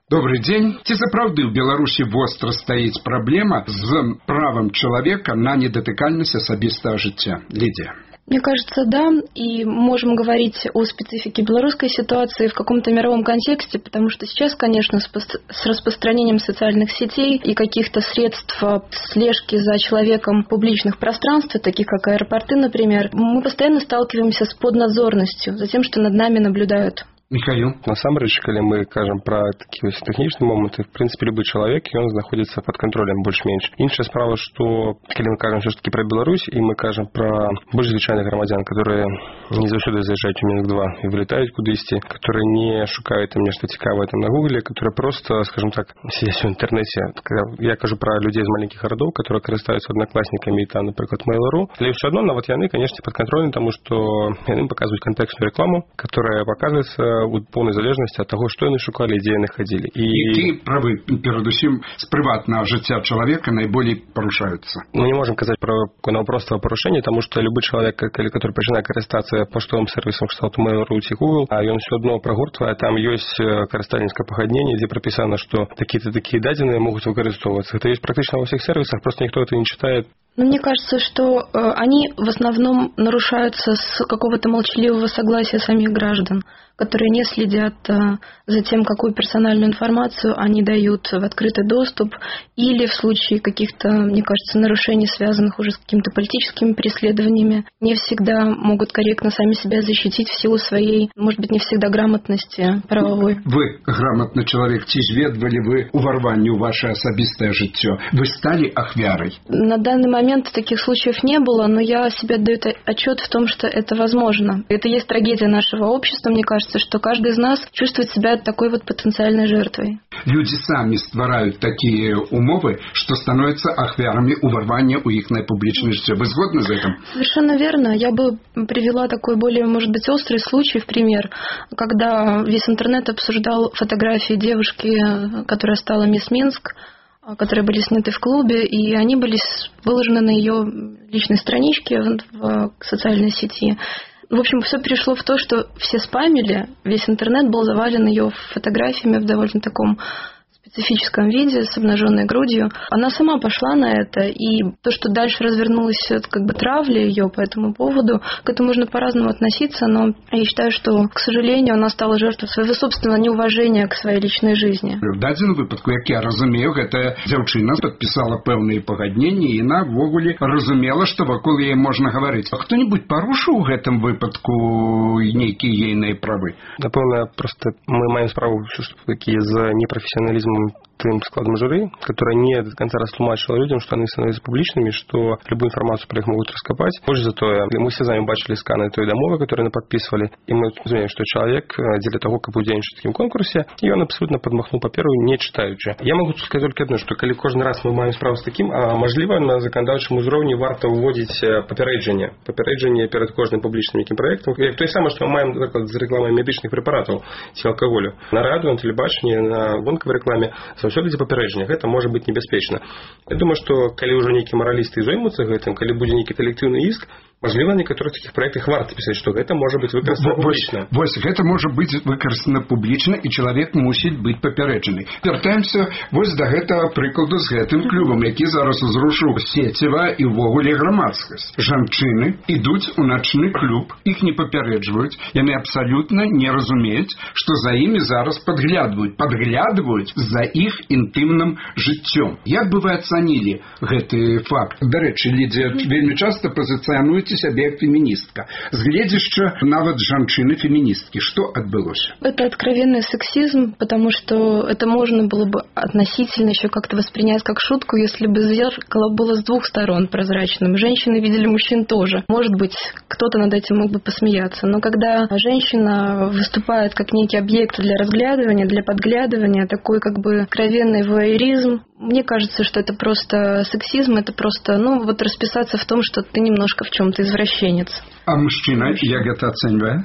Добрый дзень. Ці сапраўды ў Беларусі востра стаіць праблема з правом человека на недотыкальность асабистого жыцця? Лидия. Мне кажется, да, и можем говорить о специфике белорусской ситуации в каком-то мировом контексте, потому что сейчас, конечно, с распространением социальных сетей и каких-то средств слежки за человеком в публичных пространствах, таких как аэропорты, например, мы постоянно сталкиваемся с поднадзорностью, за тем, что над нами наблюдают. Михаил. Насамрэч, калі мы кажам пра такія тэхнічныя моманты, в прынцыпе, любы чалавек, ён знаходзіцца пад кантролем больш-менш. Іншая справа, што калі мы кажам ўсё-такі пра Беларусь, і мы кажам пра больш звычайных грамадзян, которые не заўсёды заязджаюць у Мінск-2 і вылетаюць кудысьці, которые не шукаюць там нешта цікавае там на Гугле, которые просто, скажем так, сидзяць у інтэрнэце. Я кажу пра людзей з маленькіх гарадоў, которые карыстаюцца аднакласнікамі і там, напрыклад, Mail.ru. Але ўсё адно нават яны, конечно, пад кантролем, таму што яны паказваюць кантэкстную рекламу, которая паказваецца у полной залежнасці ад таго, што яны шукалі, дзе яны хадзілі. Які правы, перадусім, з прыватнага жыцця чалавека найболей парушаюцца? Мы не можам казаць пра наўпростае парушэнне, таму што любы чалавек, который пачынае карыстацца паштовым сервісам кшталту Mail.ru ці Google, а ён усё адно прагортвае, там ёсць карыстальніцкае пагадненне, дзе прапісана, што такія-то такія дадзеныя могуць выкарыстоўвацца. Это ёсць практычна ва ўсіх сервісах, просто никто это не читает. Но мне кажется, что они в основном нарушаются с какого-то молчаливого согласия самих граждан, которые не следят за тем, какую персональную информацию они дают в открытый доступ, или в случае каких-то, мне кажется, нарушений, связанных уже с какими-то политическими преследованиями, не всегда могут корректно сами себя защитить в силу своей, может быть, не всегда грамотности правовой. Вы грамотный человек, ці зведвалі вы уварванне ў ваше асабістае жыццё? Вы стали ахвярой? На данный момент таких случаев не было, но я себе отдаю отчет в том, что это возможно. Это есть трагедия нашего общества, мне кажется, что каждый из нас чувствует себя такой вот потенциальной жертвой. Люди сами стварают такие умовы, что становятся ахвярами уварвания у их публичной жыццё. Вы згодны с этим? Совершенно верно. Я бы привела такой более, может быть, острый случай в пример, когда весь интернет обсуждал фотографии девушки, которая стала мисс Минск, которые были сняты в клубе, и они были выложены на ее личной страничке в социальной сети. В общем, все перешло в то, что все спамили, весь интернет был завален ее фотографиями в довольно таком специфическом виде, с обнаженной грудью. Она сама пошла на это, и то, что дальше развернулась как бы травля ее по этому поводу, к этому можно по-разному относиться, но я считаю, что, к сожалению, она стала жертвой своего собственного неуважения к своей личной жизни. В дадзеным выпадку, як я разумею, эта дзяўчына подписала пэўныя пагадненні, і яна ввогуле разумела, што вакол яе можна гаварыць. А хто-нибудь парушыў у гэтым выпадку нейкія ейныя правы? Напэўна, просто мы маем справу такі з непрафесіяналізмом тым складам журы, которая не до конца растлумачила людям, что они становятся публичными, что любую информацию про них могут раскопать. Больше за то, мы все с вами бачили сканы той домовы, которые мы подписывали, и мы разумеем, что человек для того, как удзельнічаць в таким конкурсе, и он абсолютно подмахнул паперу, не читаючи. Я могу сказать только одно, что калі кожны раз мы маем справу с таким, а можливо на законодательном уровне варто уводить попереджение перед кожным публичным неким проектом. То есть самое, что мы маем, например, с рекламой медичных препаратов ці алкоголю. На радио, на телебачении, на гонковой рекламе заўсёды ці папярэджанне, гэта можа быць небяспечна. Я думаю, што калі ўжо нейкія маралісты зоймуцца гэтым, калі будзе нейкі калектыўны іск, можливо, на некоторых таких проектах варто писать, что это может быть выкарыстана публічна. Вось, гэта можа быць выкарыстана публічна, і чалавек мусіць быць папярэджаны. Вяртаемся вось да гэтага прыкладу з гэтым клубам, які зараз узрушыў сеціва і ўвогуле грамадскасць. Жанчыны ідуць у начны клуб, іх не папярэджваюць, яны абсалютна не разумеюць, што за імі зараз падглядваюць за іх інтымным жыццём. Як бы вы ацанілі гэты факт? Дарэчы, Лідзія, вельмі часта пазіцыянуеце сябе як феміністка. З гледзяшча нават жанчыны-феміністкі. Что отбылось? Это откровенный сексизм, потому что это можно было бы относительно еще как-то воспринять как шутку, если бы зеркало было с двух сторон прозрачным. Женщины видели мужчин тоже. Может быть, кто-то над этим мог бы посмеяться. Но когда женщина выступает как некий объект для разглядывания, для подглядывания, такой как бы откровенный вуайеризм, мне кажется, что это просто сексизм, это просто, расписаться в том, что ты немножко в чем-то извращенец. А мужчина, як это оценивает?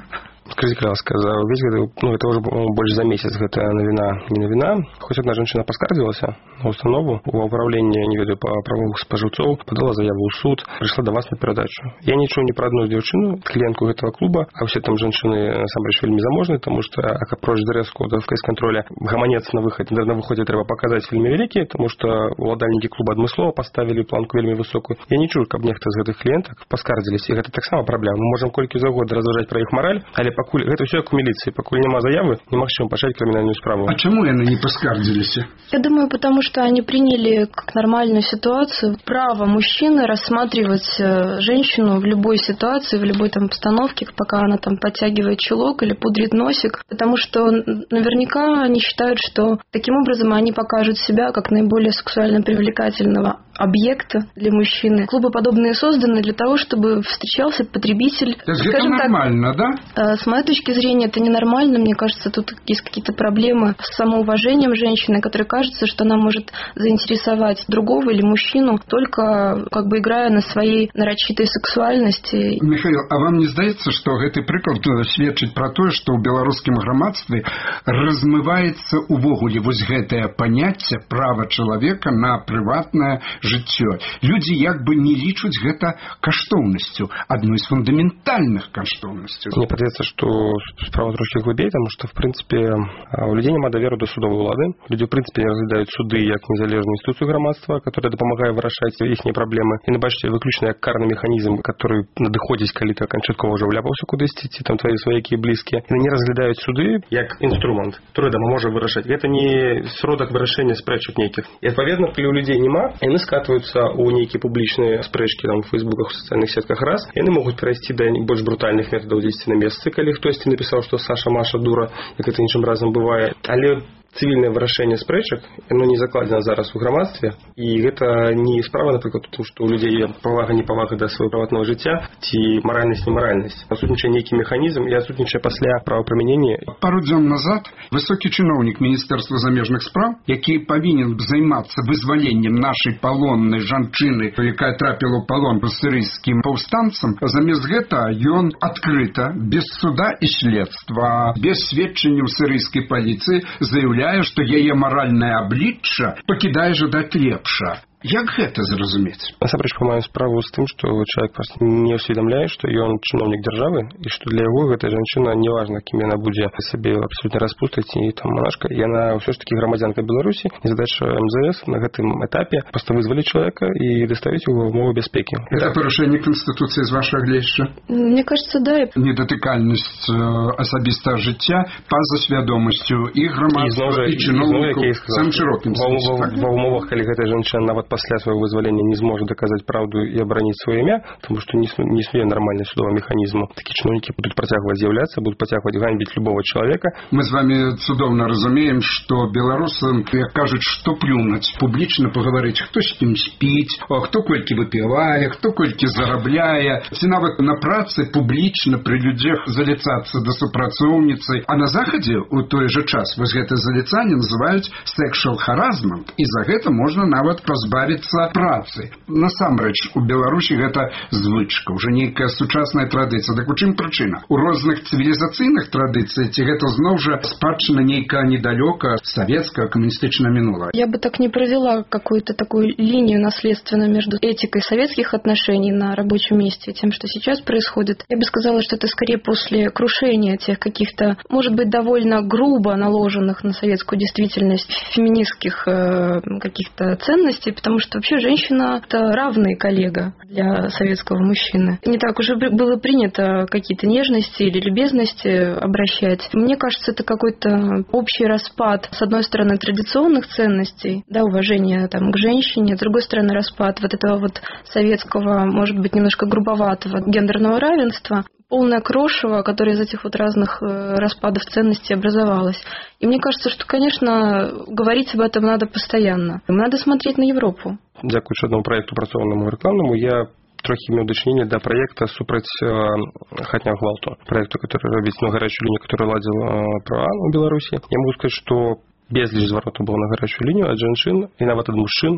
Скажите, ласка, за весь гэты, это уже больше за месяц гэта навіна, не навіна. Хоць одна женщина поскардзілася на установу у управлении, не ведаю, по правовых спажыўцоў, подала заяву ў суд, пришла до вас на перадачу. Я ничего не про одну дзяўчыну, клиентку этого клуба, а все там женщины насамрэч вельмі заможныя, потому что апроч дрэс-кода в фейс-контроле гаманец на выходе трэба показать вельмі вялікі, потому что уладальнікі клуба адмыслова поставили планку вельмі высокую. Я не чую, каб нехта з гэтых клиентак поскардзіліся, і гэта таксама праблема. Мы можем колькі заўгодна разважаць про іх мараль, але пакуль гэта ўсё як у міліцыі, пакуль няма заявы, немагчыма пачаць крымінальную справу. А чему яны не поскардзіліся? Я думаю, потому что они приняли как нормальную ситуацию право мужчины рассматривать женщину в любой ситуации, в любой там обстановке, пока она там подтягивает чулок или пудрит носик, потому что наверняка они считают, что таким образом они покажут себя как наиболее сексуально привлекательного объекта для мужчины. Клубы подобные созданы для того, чтобы встречался потребитель. Это нормально, да? С моей точки зрения, это ненормально. Мне кажется, тут есть какие-то проблемы с самоуважением женщины, которой кажется, что она может заинтересовать другого или мужчину, только как бы играя на своей нарочитой сексуальности. Михаил, а вам не здаецца, што гэты прыклад сведчыць пра тое, што ў беларускім грамадстве размываецца увогуле вось гэтае паняцце права чалавека на прыватнае жыццё. Людзі як бы не лічуць гэта каштоўнасцю, адной з фундаментальных каштоўнасцяў. Мне падаецца, што справа трошки глыбей, тому што в прынцыпе у людзей няма даверу да судовай улады. Людзі в прынцыпе не разглядаюць суды як незалежную інстытуцыю грамадства, которая дапамагае вырашаць іхнія праблемы. І набачце выключна як карны механізм, который надыходзіць, калі ты канчаткова ўжо вляпаўся кудысьці, ці там твои сваякі блізкія. Яны не разглядаюць суды як інструмент, который дапаможа вырашаць. Гэта не сродак вырашэння спрэчак нейкіх. І адпаведна, калі у людзей няма, яны скатваюцца ў нейкія публічныя спрэчкі там у фейсбуках, у сацыяльных сетках раз. Яны могуць перайсці да больш брутальных метадаў дзесьці на месцы, калі хтосьці напісаў, што Саша Маша дура, як это іншым разам бывае. Але цивільнае вырашэнне спрэчак, яно не закладзена зараз у грамадстве, і гэта не справа, напрыклад, у тым, што ў людзей павага непавага да свайго прыватнага жыцця ці маральнасць немаральнасць. Адсутнічае нейкі механізм і адсутнічае пасля правапрымянення. Пару дзён назад высокі чыноўнік Міністэрства замежных спраў, які павінен займацца вызваленнем нашай палоннай жанчыны, якая трапіла ў палон сірыйскім паўстанцам, замест гэта ён адкрыта, без суда і следства, без сведчанняў сірыйскай паліцыі заяўляе, што яе маральнае аблічча пакідае жадаць лепша. Як гэта зразумець? Насамрэч маем справу з тым, што чалавек проста не ўсведамляе, што ён чыноўнік дзяржавы, і што для яго гэтая жанчына неважна, кім яна будзе сабе абсолютна распустаць і там манашка, яна ўсё ж таки грамадзянка Беларусі, і задача МЗС на гэтым этапе проста вызваліць чалавека і даставіць яго ў умовы бяспекі. Это парушэнне Конституцыі з вашага гледзяща? Мне кажется, да. Недатыкальнасць асабістага жыцця па-за свядомасцю і грамадства, і чыноўнікаў самым шырокім сэнсе. Ва ўмовах, калі гэтая жанчына нават пасля свайго вызвалення не зможа даказаць праўду і абараніць сваё імя, тому што не існуе нармальнай судовага механізму. Такія чыноўнікі будуць працягваць з'яўляцца, будуць працягваць ганьбіць любого чалавека. Мы з вами цудоўна разумеем, што беларусам, як кажуць, што плюнуць, публічна пагаварыць, хто з кім спіць, хто колькі выпівае, хто колькі зарабляе, ці нават на працы публічна пры людзях заліцацца да супрацоўніцы. А на захадзе у той жа час вось гэта заліцанне называюць sexual harassment, і за гэта можна нават пазбавіцца працы. Насамрэч, у Беларусі гэта звычка, уже нейкая сучасная традыцыя. Так у чым прычына? У розных цывілізацыйных традыцыях ці гэта зноў жа спадчына нейкая недалёка савецкая камуністычная мінула? Я бы так не провела какую-то такую линию наследственно между этикой советских отношений на рабочем месте и тем, что сейчас происходит. Я бы сказала, что это скорее после крушения тех каких-то, может быть, довольно грубо наложенных на советскую действительность феминистских каких-то ценностей, потому что вообще женщина – это равный коллега для советского мужчины. Не так уже было принято какие-то нежности или любезности обращать. Мне кажется, это какой-то общий распад, с одной стороны, традиционных ценностей, да, уважения там, к женщине, с другой стороны, распад вот этого вот советского, может быть, немножко грубоватого гендерного равенства, полное крошево, которое из этих вот разных распадов ценностей образовалось. И мне кажется, что, конечно, говорить об этом надо постоянно. Надо смотреть на Европу. Дзякуючы аднаму праекту працоўнаму рэкламнаму, я трохі меў дачыненне да праекта супраць хатняга гвалту. Праекту, который робіць на гарячую лінію, который ладзіл права ў Беларусі. Я могу сказаць, што безліч зваротаў было на гарячую лінію ад жанчын і нават ад мужчын,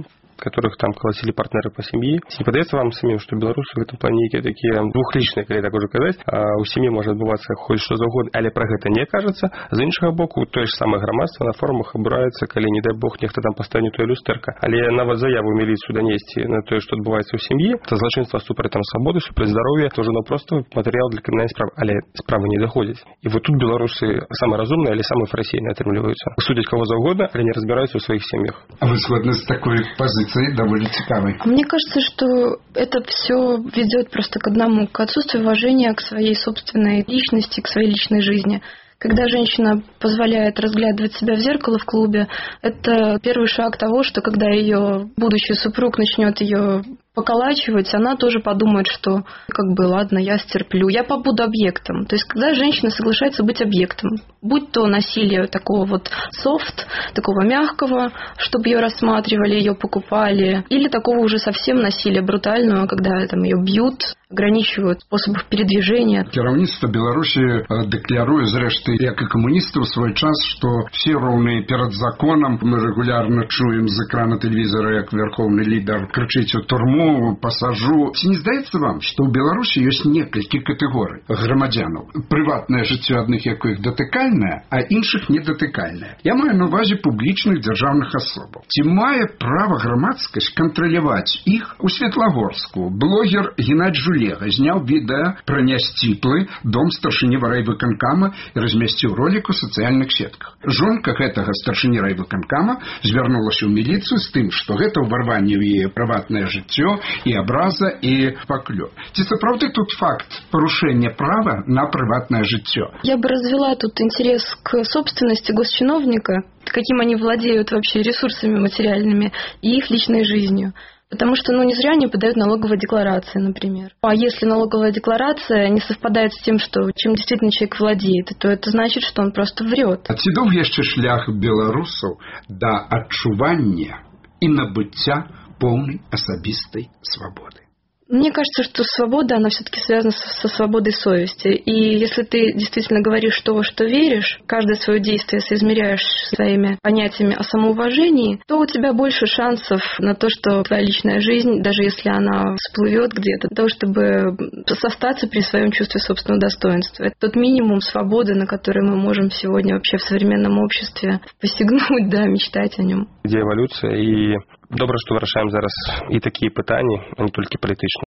которых там колотили партнеры по семье. Не падаецца вам самим, что беларусы в этом плане такие двухличные, калі так уже казаць, у сем'і можа адбывацца хоць што заўгодна, але пра гэта не кажацца. З іншага боку, тое ж самае грамадства на форумах абураецца, калі не дай бог нехта там паставіць тое люстэрка. Але нават заяву міліцыю данесці на тое, што адбываецца ў сям'і, это злачынства супраць там свабоды, супраць здароўя, то ўжо просто матэрыял для крымінальнай справы, але справы не доходзяць. І вот тут беларусы самые разумные, але самые фарисейные атрымліваюцца. Судзяць кого заўгодна, але не разбираются в своих семьях. А вы сходны с такой позицией, довольно цікавой? Мне кажется, что это все ведет просто к одному, к отсутствию уважения к своей собственной личности, к своей личной жизни. Когда женщина позволяет разглядывать себя в зеркало в клубе, это первый шаг того, что когда ее будущий супруг начнет ее поколачивать, она тоже подумает, что как бы ладно, я стерплю, я побуду объектом. То есть когда женщина соглашается быть объектом, будь то насилие такого вот софт, такого мягкого, чтобы ее рассматривали, ее покупали, или такого уже совсем насилия брутального, когда там ее бьют, ограничивают способов передвижения. Кіраўніцтва Беларусі дэкляруе, зрэшты, як і камуністы ў свой час, што все роўныя перад законам. Мы регулярно чуем з экрана тэлевізора, як верховны лідар крычыць у турму, пасажу. Ці не здаецца вам, што ў Беларусі ёсць некалькі катэгорый грамадзянаў, прыватнае жыццё адных якіх датыкальнае, а іншых недатыкальнае? Я маю на увазе публічных дзяржаўных асобаў. Ці мае права грамадскасць кантраляваць іх? У Светлагорску блогер Геннадзь Жулега зняў відэа пра нясціплы дом старшыні райвыканкама і размясціў ролик у сацыяльных сетках. Жонка гэтага старшыні райвыканкама звярнулася ў міліцыю з тым, што гэта ўварванне ў яе прыватнае жыццё і абраза і паклёп. Ці сапраўды тут факт парушэння права на прыватное жыццё? Я бы развела тут интерес к собственности госчиновника, каким они владеют вообще ресурсами материальными и их личной жизнью. Потому что, не зря они подают налоговые декларации, например. А если налоговая декларация не совпадает с тем, чем действительно человек владеет, то это значит, что он просто врет. А ці доўгі яшчэ шлях беларусаў да адчування і набыцця поўнай асабістай свабоды? Мне кажется, что свобода, она все-таки связана со свободой совести. И если ты действительно говоришь то, во что веришь, каждое свое действие соизмеряешь своими понятиями о самоуважении, то у тебя больше шансов на то, что твоя личная жизнь, даже если она всплывет где-то, для того, чтобы остаться при своем чувстве собственного достоинства. Это тот минимум свободы, на который мы можем сегодня вообще в современном обществе посягнуть, да, мечтать о нем. Ідзе эвалюцыя, і добра, што вырашаем зараз і такія пытанні, а не толькі палітычныя.